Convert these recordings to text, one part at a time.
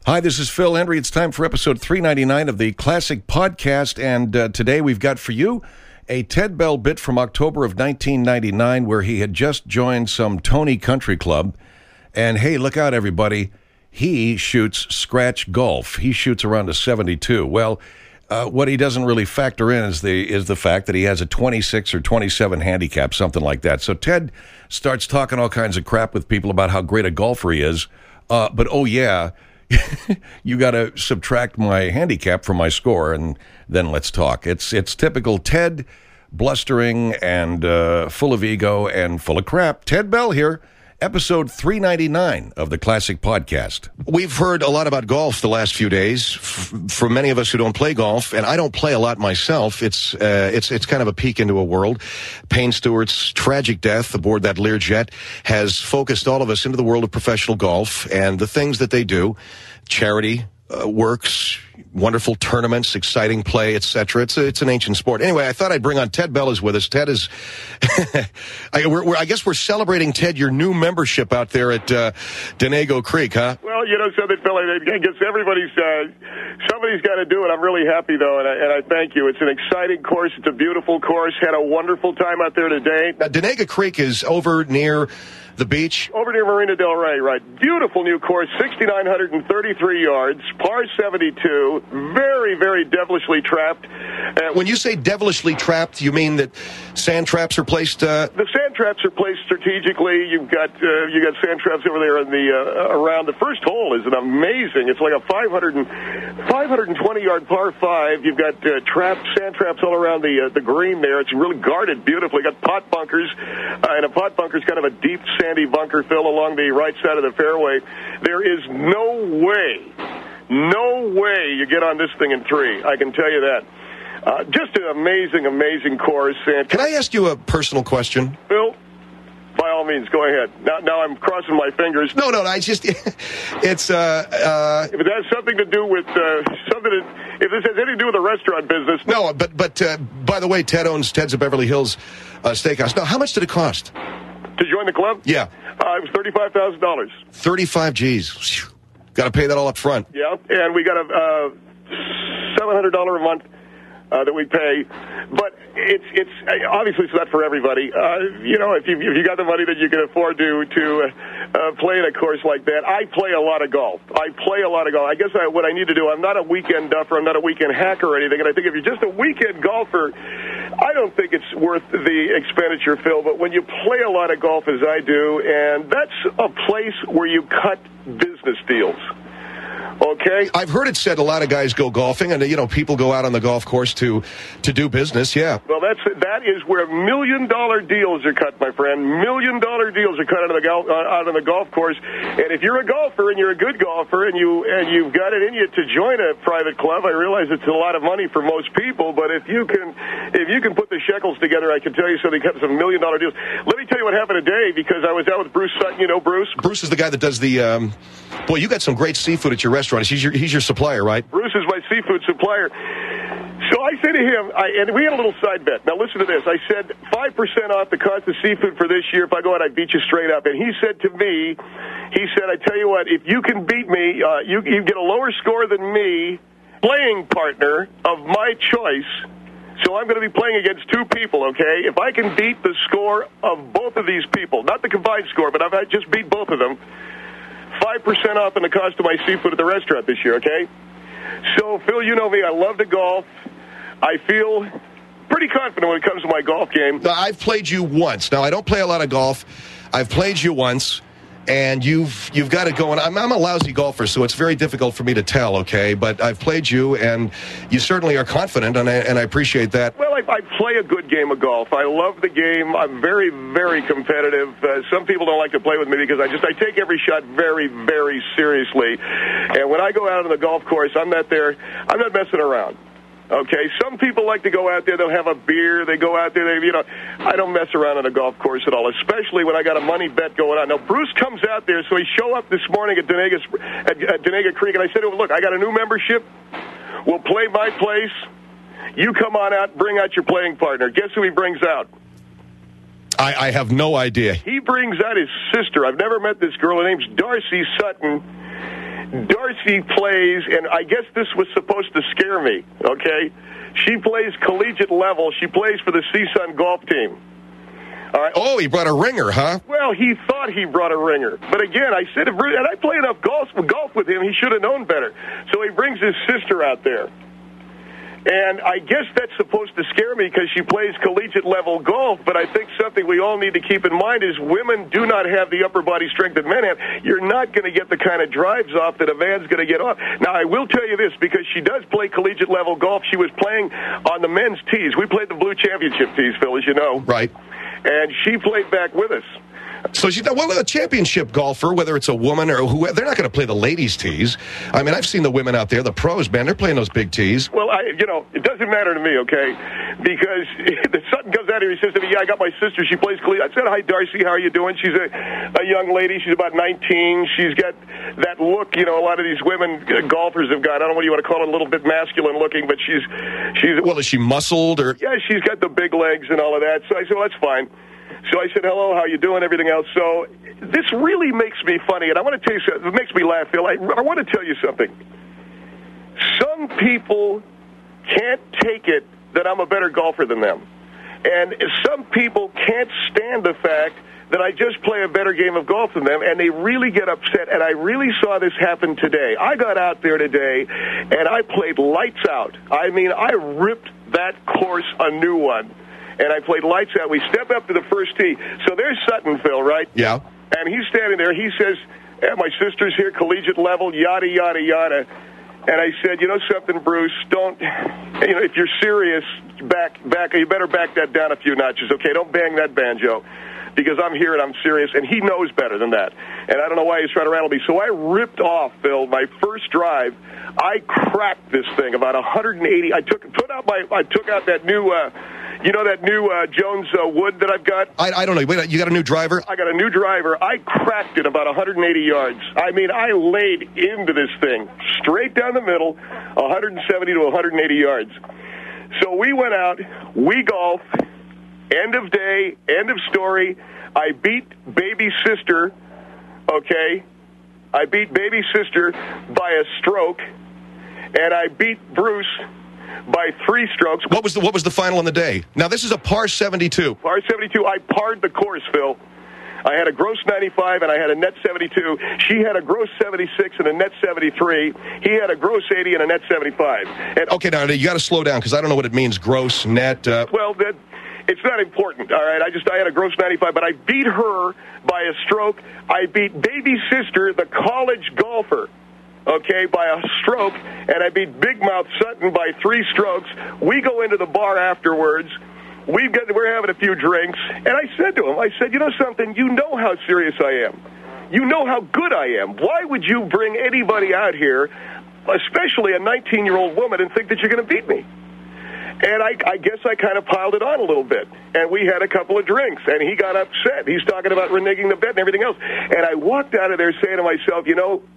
Hi, this is Phil Hendry. It's time for episode 399 of the Classic Podcast, and today we've got for you a Ted Bell bit from October of 1999 where he had just joined some Tony Country Club. And hey, look out, everybody. He shoots scratch golf. He shoots around a 72. Well, what he doesn't really factor in is the fact that he has a 26 or 27 handicap, something like that. So Ted starts talking all kinds of crap with people about how great a golfer he is. But oh yeah, you got to subtract my handicap from my score, and then let's talk. It's typical Ted, blustering and full of ego and full of crap. Ted Bell here, episode 399 of the Classic Podcast. We've heard a lot about golf the last few days from many of us who don't play golf, and I don't play a lot myself. It's kind of a peek into a world. Payne Stewart's tragic death aboard that Learjet has focused all of us into the world of professional golf and the things that they do, charity works, wonderful tournaments, exciting play, etc. It's an ancient sport. Anyway, I thought I'd bring on Ted Bell is with us. Ted is, I guess we're celebrating, Ted, your new membership out there at Denago Creek, huh? Well, you know something, Phil, I guess somebody's got to do it. I'm really happy, though, and I thank you. It's an exciting course. It's a beautiful course. Had a wonderful time out there today. Now, Denago Creek is over near the beach? Over near Marina Del Rey, right. Beautiful new course, 6,933 yards, par 72, very, very devilishly trapped. When you say devilishly trapped, you mean that sand traps are placed? The sand traps are placed strategically. You got sand traps over there in the around. The first hole is an amazing. It's like a 520-yard par 5. You've got sand traps all around the green there. It's really guarded beautifully. Got pot bunkers, and a pot bunker's kind of a deep sandy bunker, Phil, along the right side of the fairway. There is no way you get on this thing in 3. I can tell you that. Just an amazing, amazing course. And can I ask you a personal question? Phil, by all means, go ahead. Now I'm crossing my fingers. No, I just, it's, if it has something to do with, if this has anything to do with the restaurant business. No, but by the way, Ted's at Beverly Hills Steakhouse. Now, how much did it cost? To join the club? Yeah. It was $35,000. 35 G's. Got to pay that all up front. Yeah, and we got a $700 a month that we pay, but it's obviously it's not for everybody. If you got the money that you can afford to play in a course like that. I play a lot of golf. I guess what I need to do. I'm not a weekend duffer. I'm not a weekend hacker or anything. And I think if you're just a weekend golfer, I don't think it's worth the expenditure, Phil. But when you play a lot of golf, as I do, and that's a place where you cut business deals. Okay. I've heard it said a lot of guys go golfing, and people go out on the golf course to do business. Yeah. Well, that is where $1 million deals are cut, my friend. $1 million deals are cut out on the golf course. And if you're a golfer and you're a good golfer and you've got it in you to join a private club, I realize it's a lot of money for most people, but if you can put the shekels together, I can tell you something. Cut some $1 million deals. Let me tell you what happened today, because I was out with Bruce Sutton. You know Bruce? Bruce is the guy that does the. Boy, you got some great seafood at your restaurant. He's your supplier, right? Bruce is my seafood supplier. So I say to him, and we had a little side bet. Now listen to this. I said 5% off the cost of seafood for this year. If I go out, I beat you straight up. And he said to me, I tell you what, if you can beat me, you get a lower score than me, playing partner of my choice. So I'm going to be playing against 2 people, okay? If I can beat the score of both of these people, not the combined score, but if I just beat both of them, 5% off on the cost of my seafood at the restaurant this year, okay? So, Phil, you know me. I love to golf. I feel pretty confident when it comes to my golf game. Now, I've played you once. Now, I don't play a lot of golf. I've played you once, and you've got it going. I'm a lousy golfer, so it's very difficult for me to tell, okay? But I've played you, and you certainly are confident, and I appreciate that. Well, I play a good game of golf. I love the game. I'm very, very competitive. Some people don't like to play with me because I take every shot very, very seriously. And when I go out on the golf course, I'm not messing around. Okay, some people like to go out there, they'll have a beer, they go out there, I don't mess around on a golf course at all, especially when I got a money bet going on. Now, Bruce comes out there, so he show up this morning at Denago Creek, and I said to him, look, I got a new membership, we'll play my place, you come on out, bring out your playing partner. Guess who he brings out? I have no idea. He brings out his sister. I've never met this girl. Her name's Darcy Sutton. Darcy plays, and I guess this was supposed to scare me, okay? She plays collegiate level. She plays for the CSUN golf team. All right. Oh, he brought a ringer, huh? Well, he thought he brought a ringer. But again, I said, and I play enough golf with him, he should have known better. So he brings his sister out there. And I guess that's supposed to scare me because she plays collegiate level golf, but I think something we all need to keep in mind is women do not have the upper body strength that men have. You're not going to get the kind of drives off that a man's going to get off. Now, I will tell you this, because she does play collegiate level golf. She was playing on the men's tees. We played the Blue Championship tees, Phil, as you know. Right. And she played back with us. So she's not, well, a championship golfer, whether it's a woman or who, they're not going to play the ladies' tees. I mean, I've seen the women out there, the pros, man, they're playing those big tees. Well, it doesn't matter to me, okay? Because the Sutton comes out here, he says to me, yeah, I got my sister, she plays collegiate. I said, hi, Darcy, how are you doing? She's a young lady, she's about 19. She's got that look, a lot of these women golfers have got. I don't know what you want to call it, a little bit masculine looking, but she's. Well, is she muscled or? Yeah, she's got the big legs and all of that. So I said, well, that's fine. So I said, hello, how you doing, everything else. So this really makes me funny, and I want to tell you something. It makes me laugh, Phil. I want to tell you something. Some people can't take it that I'm a better golfer than them. And some people can't stand the fact that I just play a better game of golf than them, and they really get upset. And I really saw this happen today. I got out there today, and I played lights out. I mean, I ripped that course a new one. And I played lights out. We step up to the first tee. So there's Sutton, Phil, right? Yeah. And he's standing there. He says, my sister's here, collegiate level, yada, yada, yada. And I said, you know something, Bruce, don't, if you're serious, back, you better back that down a few notches, okay? Don't bang that banjo, because I'm here and I'm serious, and he knows better than that. And I don't know why he's trying to rattle me. So I ripped off, Phil, my first drive. I cracked this thing about 180. I took out that new, that new Jones wood that I've got? I don't know. Wait, you got a new driver? I got a new driver. I cracked it about 180 yards. I mean, I laid into this thing straight down the middle, 170 to 180 yards. So we went out, we golfed, end of day, end of story. I beat baby sister, okay? I beat baby sister by a stroke, and I beat Bruce by 3 strokes. What was the final on the day? Now, this is a par 72. Par 72. I parred the course, Phil. I had a gross 95, and I had a net 72. She had a gross 76 and a net 73. He had a gross 80 and a net 75. And, okay, now, you got to slow down, because I don't know what it means, gross, net. Well, it's not important, all right? I had a gross 95, but I beat her by a stroke. I beat baby sister, the college golfer, okay, by a stroke, and I beat Big Mouth Sutton by 3 strokes. We go into the bar afterwards. We're having a few drinks, and I said to him, you know something? You know how serious I am. You know how good I am. Why would you bring anybody out here, especially a 19-year-old woman, and think that you're going to beat me? And I guess I kind of piled it on a little bit. And we had a couple of drinks, and he got upset. He's talking about reneging the bet and everything else. And I walked out of there saying to myself,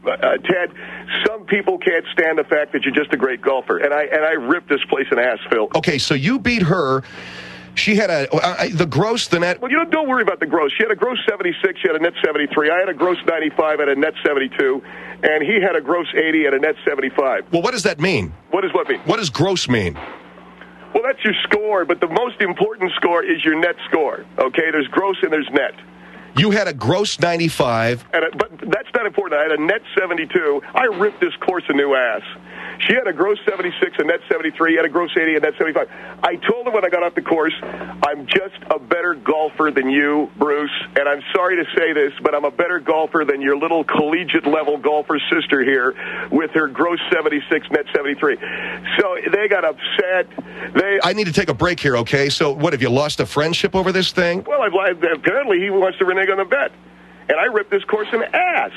Ted, some people can't stand the fact that you're just a great golfer. And I ripped this place in ass, Phil. Okay, so you beat her. She had the gross, the net. Well, don't worry about the gross. She had a gross 76. She had a net 73. I had a gross 95 and a net 72. And he had a gross 80 and a net 75. Well, what does that mean? What does what mean? What does gross mean? Well, that's your score, but the most important score is your net score, okay? There's gross and there's net. You had a gross 95. But that's not important. I had a net 72. I ripped this course a new ass. She had a gross 76, a net 73, had a gross 80, a net 75. I told her when I got off the course, I'm just a better golfer than you, Bruce, and I'm sorry to say this, but I'm a better golfer than your little collegiate-level golfer sister here with her gross 76, net 73. So they got upset. I need to take a break here, okay? So what, have you lost a friendship over this thing? Well, apparently he wants to renege on the bet. And I ripped this course an ass.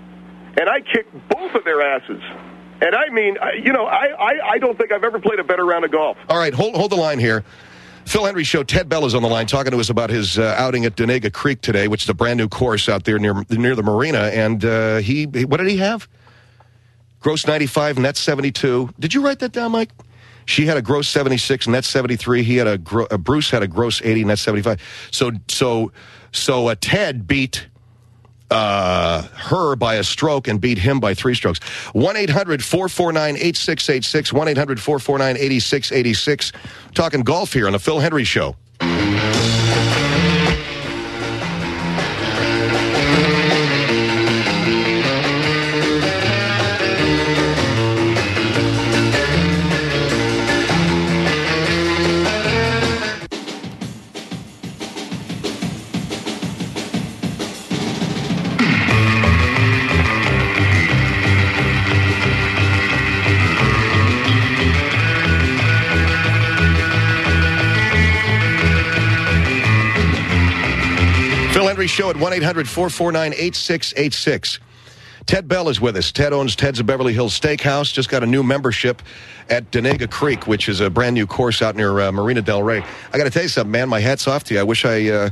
And I kicked both of their asses. And I mean, I don't think I've ever played a better round of golf. All right, hold the line here. Phil Hendrie Show, Ted Bell is on the line talking to us about his outing at Donega Creek today, which is a brand new course out there near the marina. And what did he have? Gross 95, net 72. Did you write that down, Mike? She had a gross 76, net 73. He had Bruce had a gross 80, net 75. So Ted beat her by a stroke and beat him by 3 strokes. 1-800-449-8686, 1-800-449-8686. Talking golf here on the Phil Hendrie Show. Show at 1-800-449-8686. Ted Bell is with us. Ted owns Ted's of Beverly Hills Steakhouse. Just got a new membership at Denega Creek, which is a brand new course out near Marina Del Rey. I got to tell you something, man. My hat's off to you. I wish I, Well,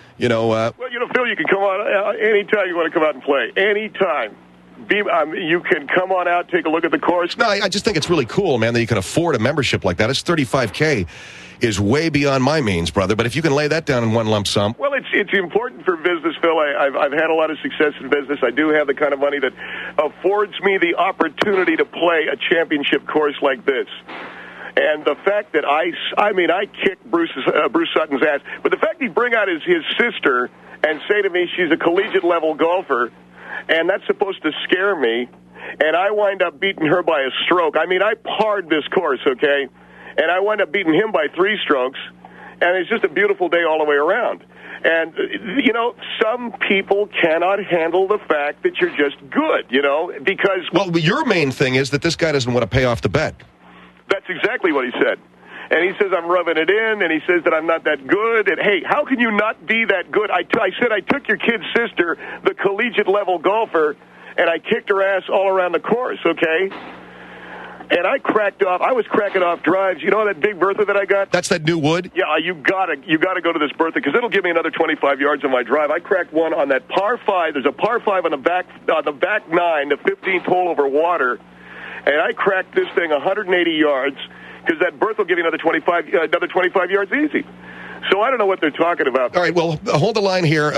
Phil, you can come on anytime you want to come out and play. Anytime. You can come on out, take a look at the course. No, I just think it's really cool, man, that you can afford a membership like that. It's $35K. Is way beyond my means, brother. But if you can lay that down in one lump sum. Well, it's important for business, Phil. I've had a lot of success in business. I do have the kind of money that affords me the opportunity to play a championship course like this. And the fact that I kicked Bruce Sutton's ass, but the fact he'd bring out his sister and say to me she's a collegiate level golfer, and that's supposed to scare me, and I wind up beating her by a stroke. I parred this course, okay? And I wound up beating him by 3 strokes, and it's just a beautiful day all the way around. And, some people cannot handle the fact that you're just good, because... Well, your main thing is that this guy doesn't want to pay off the bet. That's exactly what he said. And he says I'm rubbing it in, and he says that I'm not that good. And, hey, how can you not be that good? I said I took your kid's sister, the collegiate-level golfer, and I kicked her ass all around the course, okay? And I was cracking off drives. You know that big Bertha that I got? That's that new wood? Yeah, you gotta go to this Bertha because it'll give me another 25 yards on my drive. I cracked one on that par 5. There's a par 5 on the back 9, the 15th hole over water. And I cracked this thing 180 yards because that Bertha will give you another 25 yards easy. So I don't know what they're talking about. All right, well, hold the line here.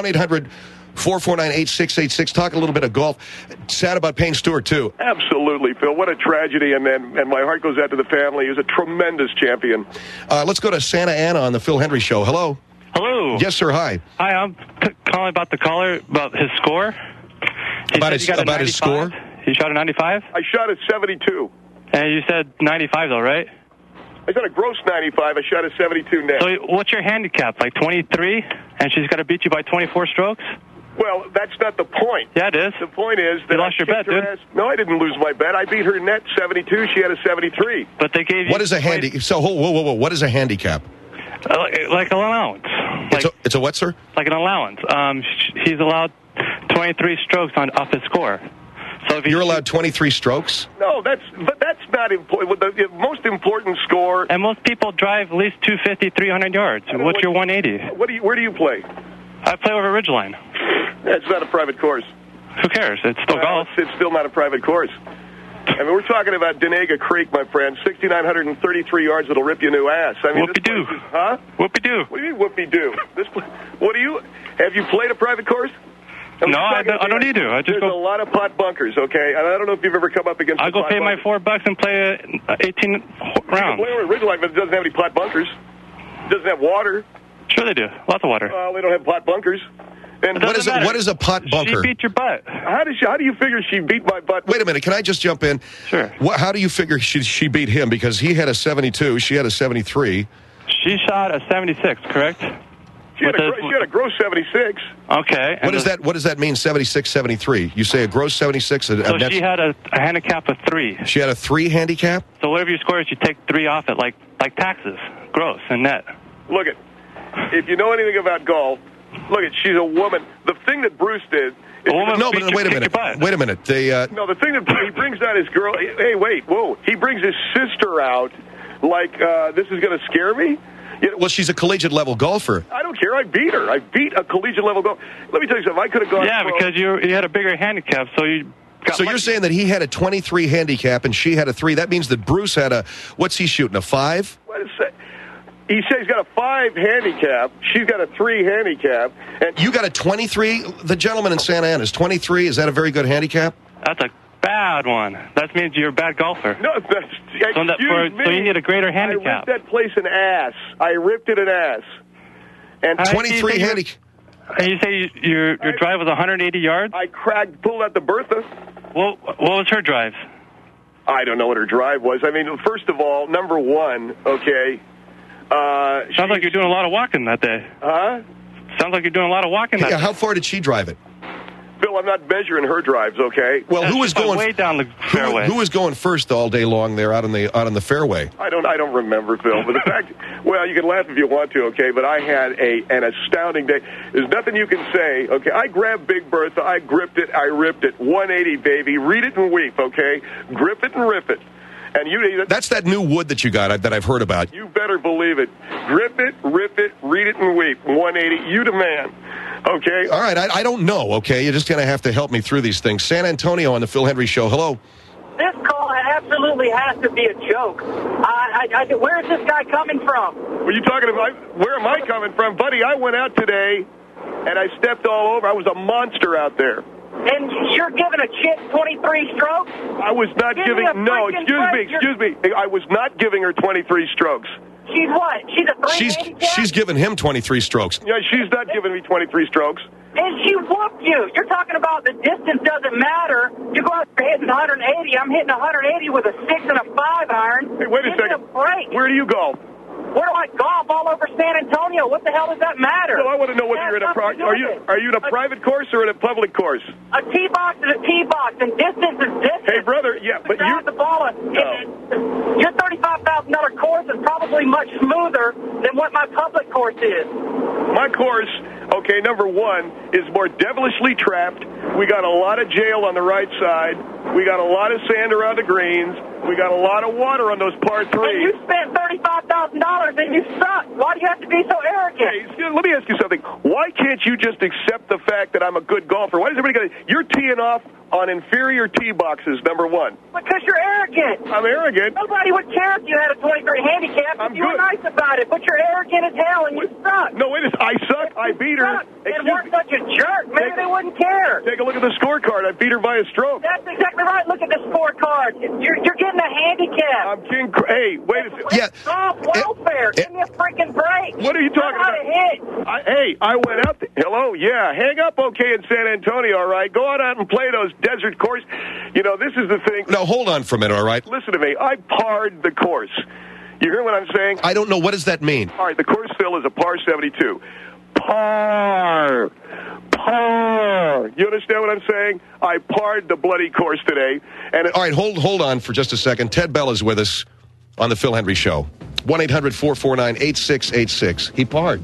1-800-449-8686. Talk a little bit of golf. Sad about Payne Stewart, too. Absolutely, Phil. What a tragedy, and my heart goes out to the family. He was a tremendous champion. Let's go to Santa Ana on the Phil Hendrie Show. Hello. Hello. Yes, sir. Hi. Hi, I'm calling about the caller, about his score. About his score? He shot a 95? I shot a 72. And you said 95, though, right? I shot a gross 95. I shot a 72 net. So what's your handicap, like 23? And she's got to beat you by 24 strokes? Well, that's not the point. Yeah, it is. The point is that you lost your bet, dude. No, I didn't lose my bet. I beat her net 72. She had a 73. But they gave you... What is a handicap? So, whoa. What is a handicap? Like an allowance. It's a what, sir? Like an allowance. He's allowed 23 strokes off his score. So if you're allowed 23 strokes? No, that's not important. The most important score... And most people drive at least 250, 300 yards. What's your 180? Where do you play? I play over Ridgeline. That's not a private course. Who cares? It's still golf. It's still not a private course. We're talking about Denega Creek, my friend. 6,933 yards that'll rip you a new ass. Whoopie-doo. Huh? Whoopie-doo. What do you mean whoopie-doo? Have you played a private course? No, I don't need to. There's a lot of pot bunkers, okay? And I don't know if you've ever come up against I'll go pay my $4 and play 18 rounds. You play over Ridgeline, but it doesn't have any pot bunkers. It doesn't have water. Sure they do. Lots of water. They don't have pot bunkers. And what is a pot bunker? She beat your butt. How do you figure she beat my butt? Wait a minute. Can I just jump in? Sure. How do you figure she beat him? Because he had a 72. She had a 73. She shot a 76, correct? She had a gross 76. Okay. What does that mean, 76, 73? You say a gross 76? So she had a handicap of 3. She had a 3 handicap? So whatever your score is, you take 3 off it, like taxes, gross and net. Look it. If you know anything about golf, look it. She's a woman. The thing that Bruce did... No, but wait a minute. Wait a minute. No, the thing that he brings out his girl... Hey, wait, whoa. He brings his sister out like, this is going to scare me? Well, she's a collegiate-level golfer. I don't care. I beat her. I beat a collegiate-level golfer. Let me tell you something. I could have gone... Yeah, because you had a bigger handicap, so you... So you're saying that he had a 23 handicap and she had a 3. That means that Bruce had a... What's he shooting, a 5? What is that? he says he's got a 5 handicap. She's got a 3 handicap. And You got a 23? The gentleman in Santa Ana's 23. Is that a very good handicap? That's a bad one. That means you're a bad golfer. no, that's, excuse me. So you need a greater I handicap. ripped that place an ass. I ripped it an ass. And 23 handicap. And you say your drive was 180 yards? I pulled out the Bertha. What was her drive? I don't know what her drive was. I mean, first of all, number one, okay. Sounds like you're doing a lot of walking that day. Huh? Sounds like you're doing a lot of walking that Yeah, day. how far did she drive it? Bill, I'm not measuring her drives, okay? Well, who was going way down the fairway? Who was going first all day long there out on the fairway? I don't remember, Phil. But the fact, well, you can laugh if you want to, okay? But I had an astounding day. There's nothing you can say, okay? I grabbed Big Bertha, I gripped it, I ripped it, 180, baby. Read it and weep, okay? Grip it and rip it. And That's that new wood that you got that I've heard about. You better believe it. Grip it, rip it, read it and weep. 180, you the man. Okay? All right, I don't know, okay? You're just going to have to help me through these things. San Antonio on the Phil Hendry Show. Hello. This call absolutely has to be a joke. Where is this guy coming from? What are you talking about? Where am I coming from? Buddy, I went out today, and I stepped all over. I was a monster out there. And you're giving a chick 23 strokes? I was not Give me a giving... No, freaking excuse me. I was not giving her 23 strokes. She's what? She's a 3 handicap? She's giving him 23 strokes. Yeah, she's not giving me 23 strokes. And she whooped you. You're talking about the distance doesn't matter. You go out there hitting 180. I'm hitting 180 with a 6 and a 5 iron. Hey, wait a Give me second. a break. Where do you golf? Where do I golf all over San Antonio? What the hell does that matter? Well, I want to know whether you're in a... Are you in a private course or in a public course? A tee box is a tee box, and distance is distance. Hey, brother, yeah, but Down the ball. Your $35,000 course is probably much smoother than what my public course is. My course, okay, number one, is more devilishly trapped. We got a lot of jail on the right side. We got a lot of sand around the greens. We got a lot of water on those par And threes. you spent $35,000 and you suck. Why do you have to be so arrogant? Hey, let me ask you something. Why can't you just accept the fact that I'm a good golfer? Why does everybody got to... You're teeing off on inferior tee boxes, number one. Because you're arrogant. I'm arrogant. Nobody would care if you had a 23 handicap if I'm you were good. nice about it. But you're arrogant as hell and you suck. No, wait a second. I suck. I beat her. And weren't such a jerk. Maybe they wouldn't care. Take a look at the scorecard. I beat her by a stroke. That's exactly right. Look at the scorecard. You're getting a handicap. I'm king. Hey, wait a second. Yeah. Golf welfare. Give me a freaking break. What are you talking Learn about? how to hit. I went out. Hello, yeah. Hang up okay in San Antonio, all right? Go on out and play those desert courses. You know, this is the thing. No, hold on for a minute, all right? Listen to me. I parred the course. You hear what I'm saying? I don't know. What does that mean? All right, the course fill is a par 72. Par. You understand what I'm saying? I parred the bloody course today. And All right, hold on for just a second. Ted Bell is with us on the Phil Hendry Show. 1-800-449-8686. He parred.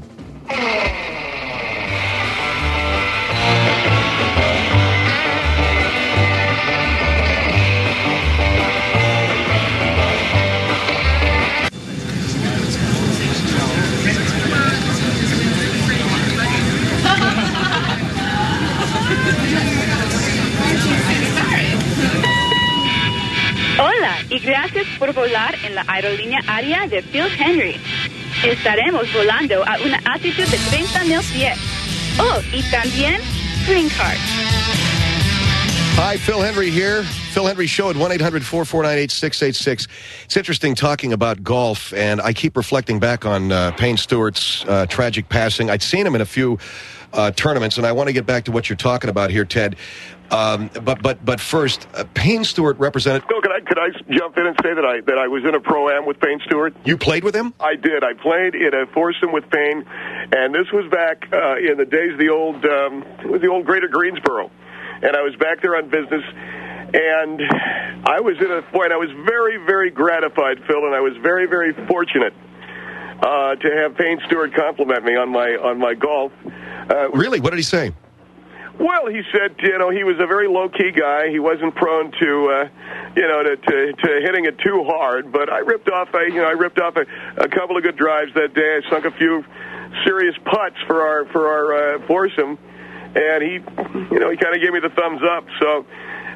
Hola y gracias por volar en la aerolínea aérea de Phil Hendry. Estaremos volando a una altitud de 30,000 pies. Oh, y también green card. Hi, Phil Hendry here. Phil Hendry Show at 1-800-449-8686. It's interesting talking about golf, and I keep reflecting back on Payne Stewart's tragic passing. I'd seen him in a few tournaments, and I want to get back to what you're talking about here, Ted. But first, Payne Stewart represented... Bill, could I jump in and say that I was in a Pro-Am with Payne Stewart? You played with him? I did. I played in a foursome with Payne, and this was back in the days of the old Greater Greensboro. And I was back there on business, and I was in a point. I was very, very gratified, Phil, and I was very, very fortunate to have Payne Stewart compliment me on my golf. Really? What did he say? Well, he said, he was a very low-key guy. He wasn't prone to, to hitting it too hard. But I ripped off a couple of good drives that day. I sunk a few serious putts for our foursome, and he kind of gave me the thumbs up. So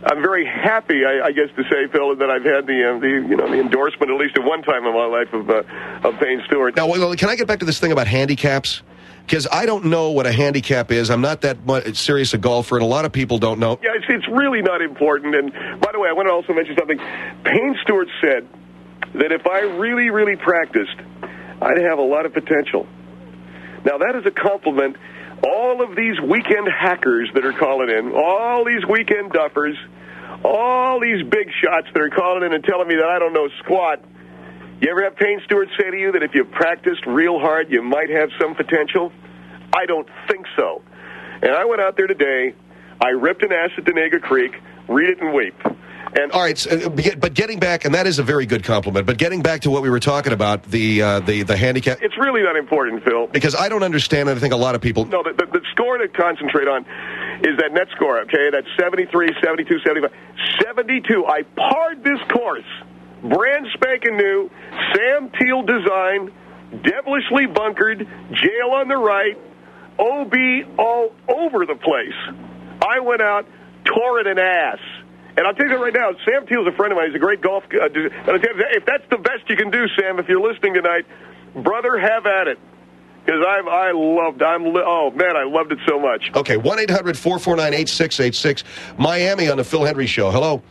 I'm very happy, I guess, to say, Phil, that I've had the endorsement at least at one time in my life of Payne Stewart. Now, can I get back to this thing about handicaps? Because I don't know what a handicap is. I'm not that serious a golfer, and a lot of people don't know. Yeah, it's really not important. And by the way, I want to also mention something. Payne Stewart said that if I really, really practiced, I'd have a lot of potential. Now, that is a compliment. All of these weekend hackers that are calling in, all these weekend duffers, all these big shots that are calling in and telling me that I don't know squat. You ever have Payne Stewart say to you that if you practiced real hard, you might have some potential? I don't think so. And I went out there today. I ripped an ass at Denaga Creek. Read it and weep. And all right, but getting back, and that is a very good compliment, but getting back to what we were talking about, the handicap. It's really not important, Phil. Because I don't understand, and I think a lot of people. No, the score to concentrate on is that net score, okay? That's 73, 72, 75. 72. I parred this course. Brand spanking new, Sam Teal design, devilishly bunkered, jail on the right, OB all over the place. I went out, tore it an ass. And I'll tell you that right now, Sam Teal's a friend of mine. He's a great golf. If that's the best you can do, Sam, if you're listening tonight, brother, have at it. Because I loved it so much. Okay, 1-800-449-8686. Miami on the Phil Hendry Show. Hello.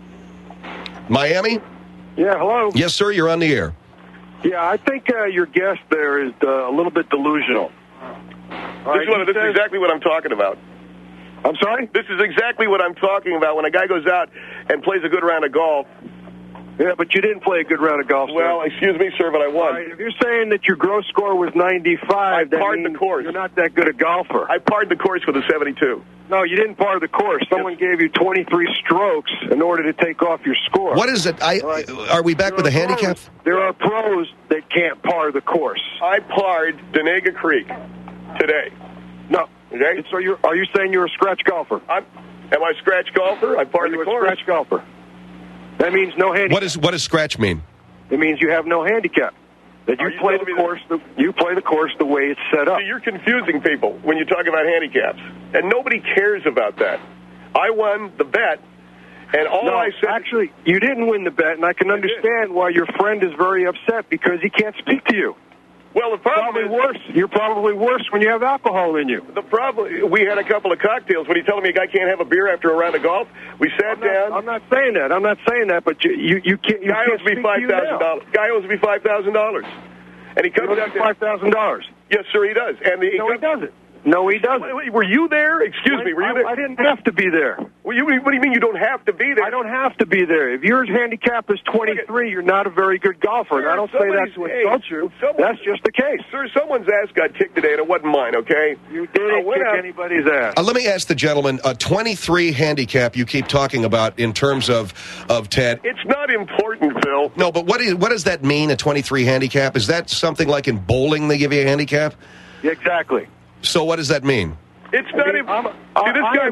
Miami? Yeah, hello. Yes, sir, you're on the air. Yeah, I think your guest there is a little bit delusional. This is exactly what I'm talking about. I'm sorry? This is exactly what I'm talking about when a guy goes out and plays a good round of golf. Yeah, but you didn't play a good round of golf, sir. Well, excuse me, sir, but I won. Right, if you're saying that your gross score was 95, that means the course. You're not that good a golfer. I parred the course with a 72. No, you didn't par the course. Someone gave you 23 strokes in order to take off your score. What is it? Are we back with a handicap? There are pros that can't par the course. I parred Denaga Creek today. No. Okay. So are you saying you're a scratch golfer? Am I a scratch golfer? I parred the course. A scratch golfer. That means no handicap. What does scratch mean? It means you have no handicap. That you play the course. You play the course the way it's set up. See, you're confusing people when you talk about handicaps, and nobody cares about that. I won the bet, and I said. Actually, you didn't win the bet, and I can understand why your friend is very upset because he can't speak to you. Well, the problem is worse. You're probably worse when you have alcohol in you. The problem, we had a couple of cocktails. When he's telling me a guy can't have a beer after a round of golf, we sat down. I'm not saying that. But you can't. Guy owes me $5,000. Guy owes me $5,000, and he comes out $5,000. Yes, sir, he does. And he doesn't. No, he doesn't. Were you there? Excuse me, were you there? I didn't have to be there. What do you mean you don't have to be there? I don't have to be there. If your handicap is 23, you're not a very good golfer. And I don't say that to insult you. That's just the case. Sir, someone's ass got kicked today, and it wasn't mine, okay? You didn't kick anybody's ass. Let me ask the gentleman, a 23 handicap you keep talking about in terms of Ted. It's not important, Phil. No, but what does that mean, a 23 handicap? Is that something like in bowling they give you a handicap? Exactly. So what does that mean? It's not. I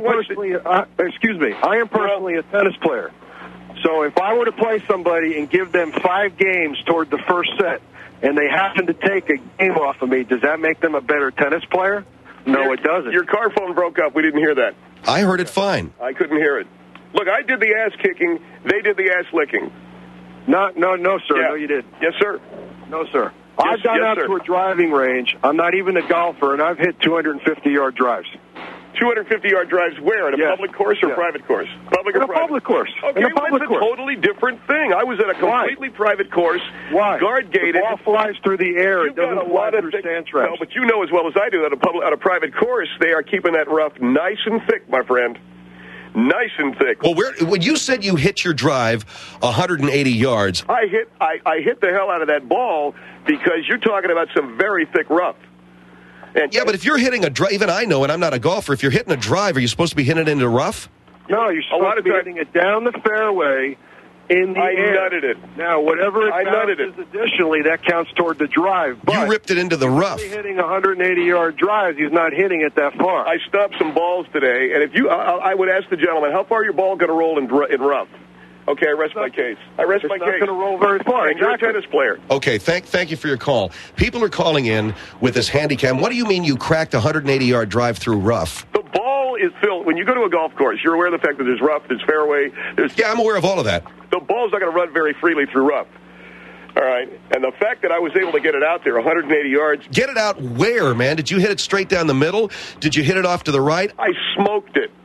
am personally a tennis player. So if I were to play somebody and give them 5 games toward the first set, and they happen to take a game off of me, does that make them a better tennis player? No, it doesn't. Your car phone broke up. We didn't hear that. I heard it fine. I couldn't hear it. Look, I did the ass kicking. They did the ass licking. No, sir. Yeah. No, you didn't. Yes, sir. No, sir. I've gone out to a driving range. I'm not even a golfer, and I've hit 250-yard drives. 250-yard drives where? At a public course or private course? Public or private? Public course. Okay, a public course. A totally different thing. I was at a completely private course. Why? Guard-gated. The ball flies through the air. It doesn't fly through sand traps. No, but you know as well as I do that at a private course, they are keeping that rough nice and thick, my friend. Nice and thick. Well, when you said you hit your drive 180 yards, I hit the hell out of that ball because you're talking about some very thick rough. And yeah, but if you're hitting a drive, even I know, and I'm not a golfer, if you're hitting a drive, are you supposed to be hitting it into rough? No, you're supposed to be hitting it down the fairway in the air. I nutted it. Now, whatever it bounces additionally, that counts toward the drive. But you ripped it into the rough. If he's hitting 180-yard drives, he's not hitting it that far. I stopped some balls today, and I would ask the gentleman, how far your ball going to roll in rough? Okay, I rest my case. It's not going to roll very far. And you're a tennis player. Okay, thank you for your call. People are calling in with this handicap. What do you mean you cracked a 180-yard drive through rough? The ball is, Phil, when you go to a golf course, you're aware of the fact that there's rough, there's fairway, there's... Yeah, I'm aware of all of that. The ball's not going to run very freely through rough. All right. And the fact that I was able to get it out there 180 yards... Get it out where, man? Did you hit it straight down the middle? Did you hit it off to the right? I smoked it.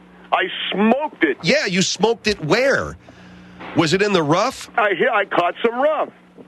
Yeah, you smoked it where? Was it in the rough? I caught some rough.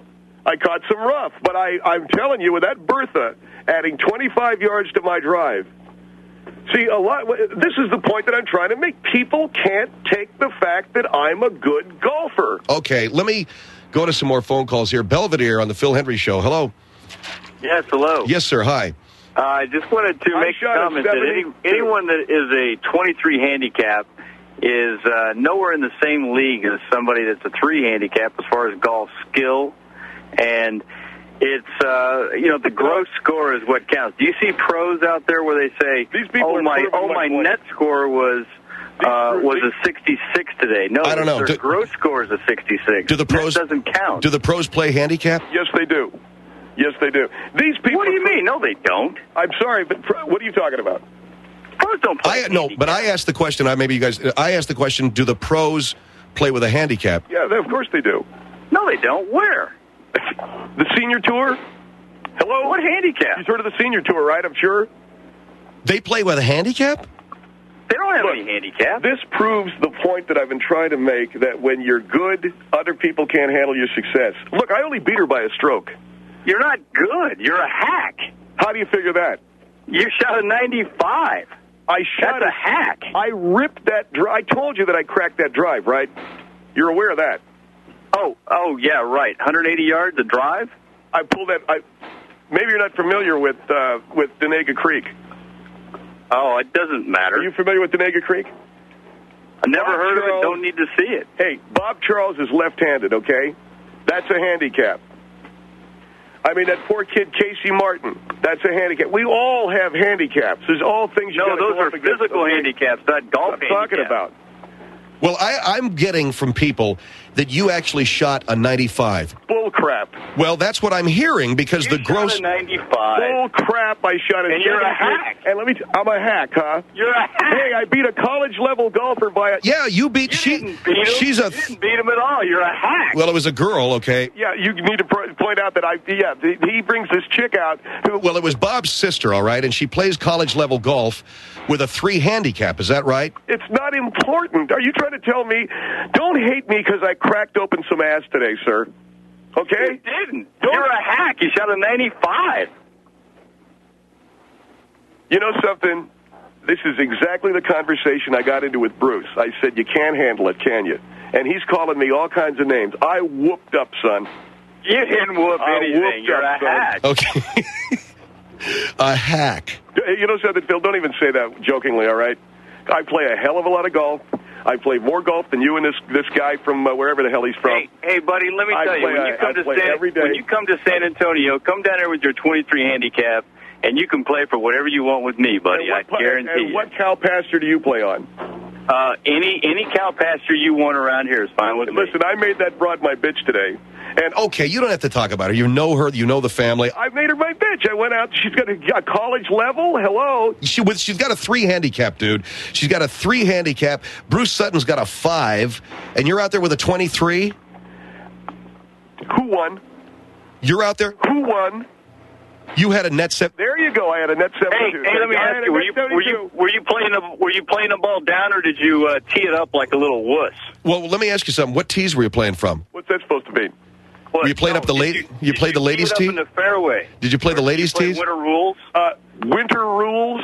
But I'm telling you, with that Bertha adding 25 yards to my drive... See, this is the point that I'm trying to make. People can't take the fact that I'm a good golfer. Okay, let me go to some more phone calls here. Belvedere on the Phil Hendry Show. Hello. Yes, hello. Yes, sir. Hi. I just wanted to make a comment that anyone that is a 23 handicap is nowhere in the same league as somebody that's a 3 handicap as far as golf skill. And it's, the gross score is what counts. Do you see pros out there where they say, my net score was a 66 today? No, I don't know. Their gross score is a 66. Do the pros, that doesn't count. Do the pros play handicap? Yes, they do. These people. What do you mean? No, they don't. I'm sorry, but what are you talking about? Pros don't play. But I asked the question. I asked the question. Do the pros play with a handicap? Yeah, of course they do. No, they don't. Where? The senior tour. Hello. What handicap? You've heard of the senior tour, right? I'm sure. They play with a handicap? They don't have any handicap. This proves the point that I've been trying to make, that when you're good, other people can't handle your success. Look, I only beat her by a stroke. You're not good. You're a hack. How do you figure that? You shot a 95. That's a hack. I ripped that drive. I told you that I cracked that drive, right? You're aware of that. Oh, yeah, right. 180 yards a drive? I pulled that. Maybe you're not familiar with Denaga Creek. Oh, it doesn't matter. Are you familiar with Denaga Creek? I've never heard of it. Don't need to see it. Hey, Bob Charles is left-handed, okay? That's a handicap. I mean, that poor kid, Casey Martin, that's a handicap. We all have handicaps. There's all things you got to go up against. No, those are physical handicaps, not golf handicaps. What I'm talking about. Well, I'm getting from people that you actually shot a 95. Bull crap. Well, that's what I'm hearing because the gross... You shot a 95. Bull crap, I shot a 95. And you're a hack. And I'm a hack, huh? You're a hack. Hey, I beat a college-level golfer by a... Yeah, you beat... You didn't beat him. You didn't beat him at all. You're a hack. Well, it was a girl, okay? Yeah, you need to point out that he brings this chick out who... Well, it was Bob's sister, all right, and she plays college-level golf with a 3 handicap. Is that right? It's not important. Are you trying to tell me... Don't hate me because I cracked open some ass today, sir. Okay? You didn't. You're a hack. You shot a 95. You know something? This is exactly the conversation I got into with Bruce. I said, you can't handle it, can you? And he's calling me all kinds of names. I whooped up, son. You didn't whoop anything. You're a hack. Okay. A hack. You know something, Phil? Don't even say that jokingly, all right? I play a hell of a lot of golf. I play more golf than you and this guy from wherever the hell he's from. Hey, buddy, let me tell you, when you come to San Antonio, come down there with your 23 handicap, and you can play for whatever you want with me, buddy. I guarantee you. And what cow pasture do you play on? Any cow pasture you want around here is fine with me. Listen, I made that broad my bitch today. And okay, you don't have to talk about her. You know her. You know the family. I made her my bitch. I went out. She's got a college level. Hello. She's got a 3 handicap, dude. She's got a 3 handicap. Bruce Sutton's got a 5, and you're out there with a 23. Who won? You're out there. Who won? You had a net 7. There you go. I had a net 72. Hey, let me ask you: were you playing the ball down, or did you tee it up like a little wuss? Well, let me ask you something. What tees were you playing from? What's that supposed to be? Were you playing up the lady? You played the ladies' tee? In the fairway. Did you play the ladies' tees? Winter rules. Winter rules.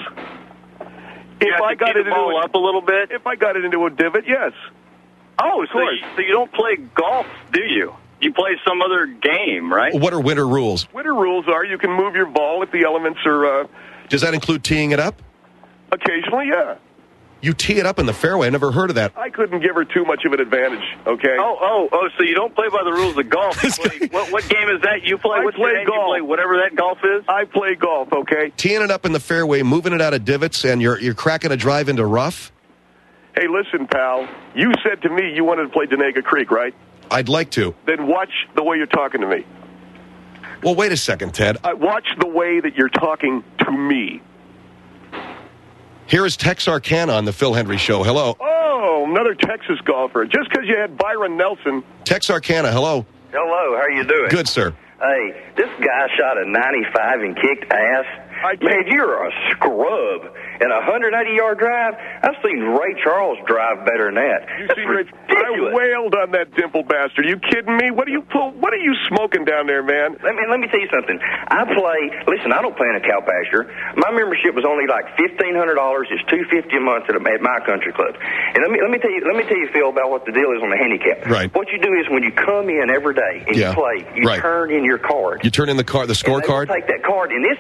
If I got it up a little bit. If I got it into a divot, yes. Oh, so you don't play golf, do you? You play some other game, right? What are winter rules? Winter rules are you can move your ball if the elements are... Does that include teeing it up? Occasionally, yeah. You tee it up in the fairway. I never heard of that. I couldn't give her too much of an advantage, okay? So you don't play by the rules of golf. What game is that you play? I play golf. You play whatever that golf is? I play golf, okay? Teeing it up in the fairway, moving it out of divots, and you're cracking a drive into rough? Hey, listen, pal. You said to me you wanted to play Denaga Creek, right? I'd like to. Then watch the way you're talking to me. Well, wait a second, Ted. Watch the way that you're talking to me. Here is Texarkana on the Phil Hendry Show. Hello. Oh, another Texas golfer. Just because you had Byron Nelson. Texarkana, hello. Hello, how are you doing? Good, sir. Hey, this guy shot a 95 and kicked ass. Man, you're a scrub. And a 180-yard drive, I've seen Ray Charles drive better than that. That's ridiculous. I wailed on that dimple bastard. Are you kidding me? What are you smoking down there, man? Let me tell you something. I don't play in a cow pasture. My membership was only like $1,500. It's $250 a month at my country club. And let me tell you, Phil, about what the deal is on the handicap. Right. What you do is when you come in every day and you play, you turn in your card. You turn in the scorecard? Take that card, and this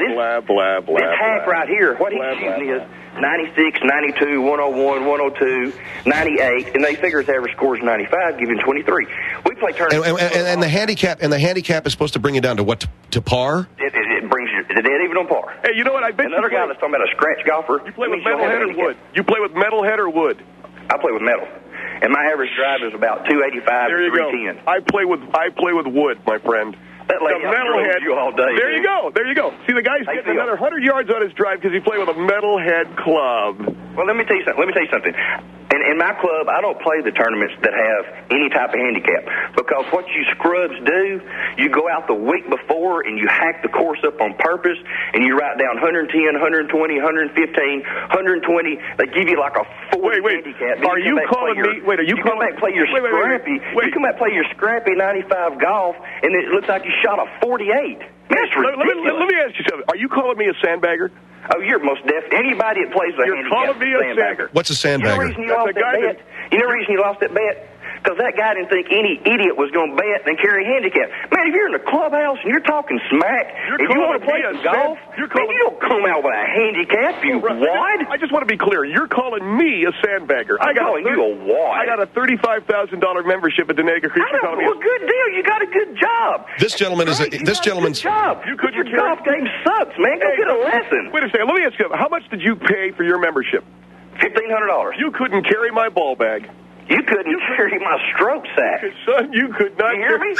hack right here, what he's shooting is 96, 92, 101, 102, 98, and they figure his average score is 95, giving 23. We play tournaments. And the handicap is supposed to bring you down to what, to par? It brings you dead even on par. Hey, you know what? I bet another guy that's talking about a scratch golfer. You play with metalhead or wood? You play with metalhead or wood? I play with metal. And my average drive is about 285 there you to 310. Go. I play with wood, my friend. That lady metalhead. You all day. There you go. There you go. See, the guy's getting another 100 yards on his drive because he played with a metalhead club. Well, let me tell you something. In my club, I don't play the tournaments that have any type of handicap because what you scrubs do, you go out the week before and you hack the course up on purpose and you write down 110, 120, 115, 120. They give you like a 40 handicap. Are you calling me? Wait, are you come back and play your scrappy? You come back and play your scrappy 95 golf, and it looks like you shot a 48. That's ridiculous. Let me ask you something. Are you calling me a sandbagger? Oh, you're most definitely. Anybody that plays the handicap. You're calling me a sandbagger. What's a sandbagger? You know the reason you lost that bet? Because that guy didn't think any idiot was going to bet and carry a handicap. Man, if you're in the clubhouse and you're talking smack and you want to play some golf, you don't come out with a handicap, you wad. I just want to be clear. You're calling me a sandbagger. I'm calling you a wad. I got a $35,000 membership at Denaga Creek. Well, good deal. You got a good job. This gentleman's job. Your golf game sucks, man. Go get a lesson. Wait a second. Let me ask you, how much did you pay for your membership? $1,500. You couldn't carry my ball bag. You couldn't carry my stroke sack. Son, you could not. You hear me?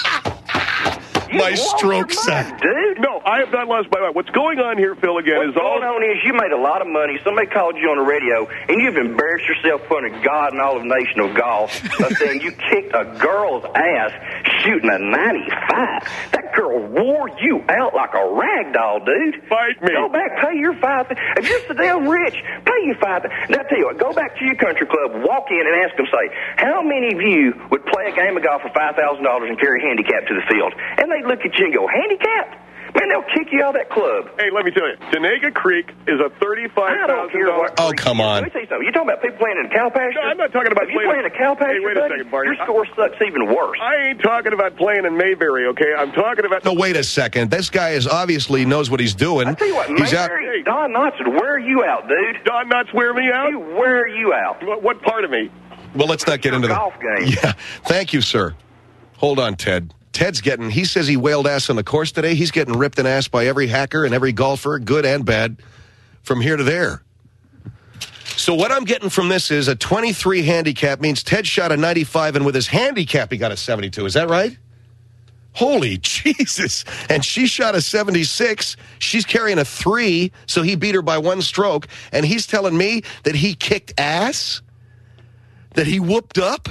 My stroke sack. Dude. No, I have not lost my mind. What's going on here, Phil, again, What's going on is you made a lot of money. Somebody called you on the radio, and you've embarrassed yourself in front of God and all of nation of golf by saying you kicked a girl's ass shooting a 95. That girl wore you out like a rag doll, dude. Fight me. Go back, pay your $5,000. If you're so damn rich, pay your $5,000. Now, I tell you what, go back to your country club, walk in and ask them, say, how many of you would play a game of golf for $5,000 and carry a handicap to the field? And they look at you and go, handicap? Man, they'll kick you out of that club. Hey, let me tell you, Denaga Creek is a $35,000. I don't care what. Oh, come on. Let me tell you something. You're talking about people playing in a cow pasture? No, I'm not talking about playing in a cow pasture. Hey, wait a second, Barney. Your score sucks even worse. I ain't talking about playing in Mayberry, okay? I'm talking about. No, wait a second. This guy is obviously knows what he's doing. I tell you what, Mayberry, Don Knotts would wear you out, dude. Don Knotts wear me out? He wear you out. What part of me? Well, let's not get into the golf game. Yeah, thank you, sir. Hold on, Ted. He says he wailed ass on the course today. He's getting ripped in ass by every hacker and every golfer, good and bad, from here to there. So what I'm getting from this is a 23 handicap means Ted shot a 95, and with his handicap, he got a 72. Is that right? Holy Jesus. And she shot a 76. She's carrying a 3, so he beat her by 1 stroke. And he's telling me that he kicked ass? That he whooped up?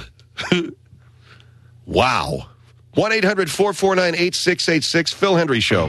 Wow. 1-800-449-8686, Phil Hendry Show.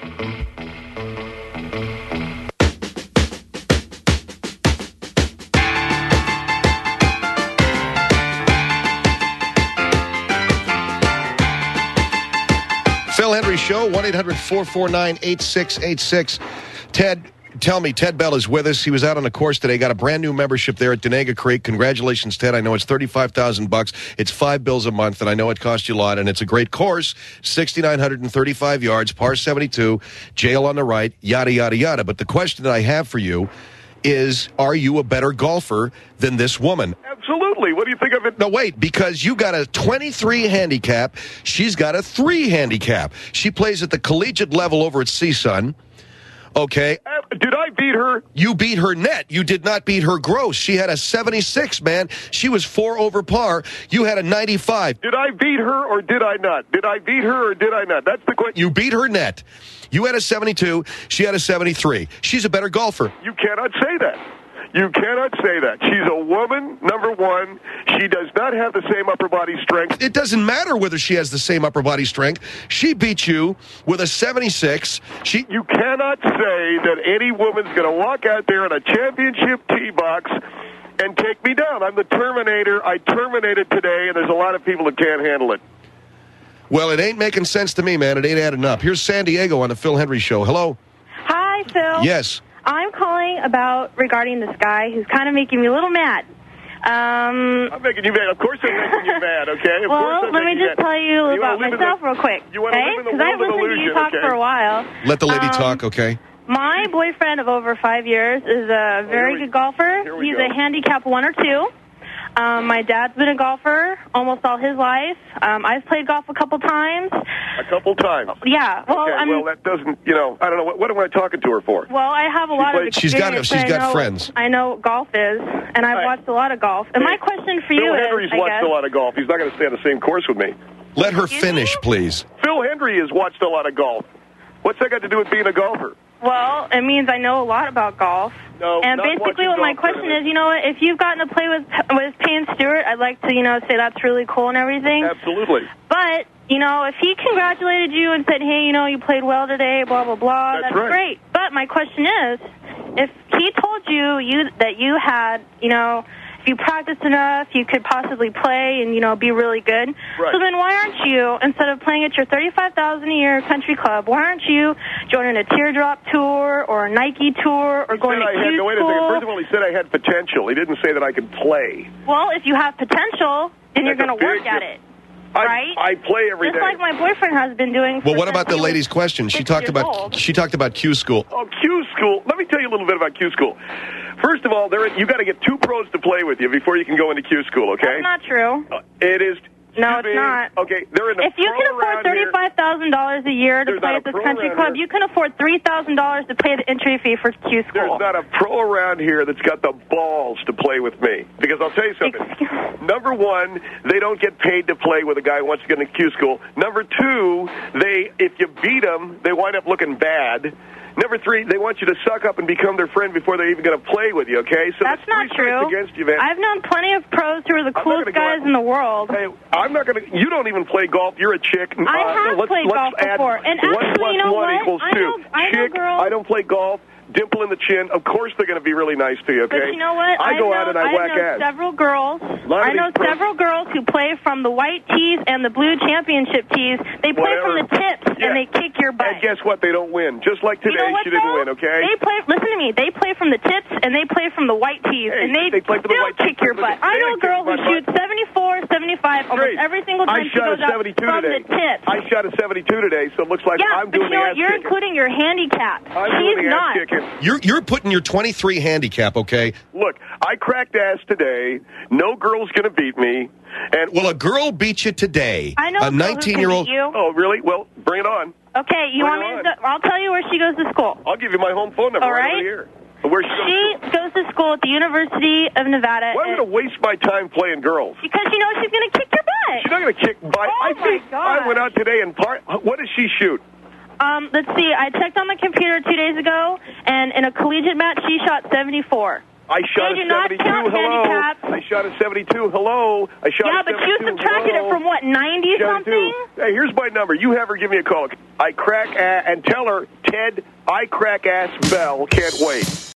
Phil Hendry Show, 1-800-449-8686. Ted, tell me, Ted Bell is with us. He was out on the course today. Got a brand new membership there at Denaga Creek. Congratulations, Ted. I know it's $35,000. It's $5 a month, and I know it cost you a lot. And it's a great course. 6,935 yards, par 72, jail on the right, yada, yada, yada. But the question that I have for you is, are you a better golfer than this woman? Absolutely. What do you think of it? No, wait, because you got a 23 handicap. She's got a 3 handicap. She plays at the collegiate level over at CSUN. Okay. Did I beat her? You beat her net. You did not beat her gross. She had a 76, man. She was 4 over par. You had a 95. Did I beat her or did I not? Did I beat her or did I not? That's the question. You beat her net. You had a 72. She had a 73. She's a better golfer. You cannot say that. You cannot say that. She's a woman, number one. She does not have the same upper body strength. It doesn't matter whether she has the same upper body strength. She beat you with a 76. You cannot say that any woman's going to walk out there in a championship tee box and take me down. I'm the Terminator. I terminated today, and there's a lot of people that can't handle it. Well, it ain't making sense to me, man. It ain't adding up. Here's San Diego on the Phil Hendry Show. Hello? Hi, Phil. Yes. I'm calling regarding this guy who's kind of making me a little mad. I'm making you mad. Of course I'm making you mad, okay? Well, let me just tell you about myself real quick, okay? Because I've listened to you talk for a while. Let the lady talk, okay? My boyfriend of over 5 years is a very good golfer. He's a handicap 1 or 2. My dad's been a golfer almost all his life. I've played golf a couple times. A couple times? Yeah. Well, okay, well, that doesn't, I don't know. What am I talking to her for? Well, I have a lot of experience. She's got friends. I know golf is, and I've watched a lot of golf. And my question for you is, Phil Hendry's watched a lot of golf. He's not going to stay on the same course with me. Let her finish, please. Phil Hendry has watched a lot of golf. What's that got to do with being a golfer? Well, it means I know a lot about golf. No, and basically what my question is, if you've gotten to play with Payne Stewart, I'd like to, say that's really cool and everything. Absolutely. But, if he congratulated you and said, hey, you played well today, blah, blah, blah, that's right. Great. But my question is, if he told you that you had, if you practiced enough, you could possibly play and, be really good. Right. So then why aren't you, instead of playing at your $35,000 a year country club, why aren't you joining a Teardrop tour or a Nike tour or going to Q Wait a second. First of all, he said I had potential. He didn't say that I could play. Well, if you have potential, then you're going to work at it. Right? I play every day. Just like my boyfriend has been doing. Well, what about the lady's question? She talked about Q School. Oh, Q School. Let me tell you a little bit about Q School. First of all, you got to get 2 pros to play with you before you can go into Q School, okay? That's not true. It is. No, it's not. Okay, they're in the If you can afford $35,000 a year to play at this country club, you can afford $3,000 to pay the entry fee for Q School. There's not a pro around here that's got the balls to play with me. Because I'll tell you something. Number one, they don't get paid to play with a guy who wants to get into Q School. Number two, if you beat them, they wind up looking bad. Number 3, they want you to suck up and become their friend before they're even going to play with you, okay? So that's not true. Against you, man. I've known plenty of pros who are the coolest guys in the world. Hey, I'm not going to... You don't even play golf. You're a chick. I have played golf before. And actually, you know what? I know girls... I don't play golf. Dimple in the chin. Of course they're going to be really nice to you, okay? But you know what? I go out and I whack ass. Several girls. I know several girls who play from the white tees and the blue championship tees. They play from the tips and they kick your butt. And guess what? They don't win. Just like today, she didn't win, okay? Listen to me. They play from the tips and they play from the white tees and they still kick your butt. I know a girl who shoots 74, 75 almost every single time she goes out from the tips. I shot a 72 today, so it looks like I'm doing the ass kicking. You're including your handicap. She's not. You're putting your 23 handicap, okay? Look, I cracked ass today. No girl's going to beat me. And well, a girl beat you today. I know a 19-year-old. Oh, really? Well, bring it on. Okay, you want me to? I'll tell you where she goes to school. I'll give you my home phone number right over here. Where she goes to school at the University of Nevada. Why am I going to waste my time playing girls? Because she's going to kick your butt. She's not going to kick butt. Oh, my God. I went out today and what does she shoot? Let's see. I checked on the computer 2 days ago, and in a collegiate match, she shot 74. I shot a 72. Hello. I shot a 72. Hello. I shot a 72. Yeah, but you subtracted it from what, 90-something? Hey, here's my number. You have her give me a call. I crack and tell her, Ted, I crack ass Bell. Can't wait.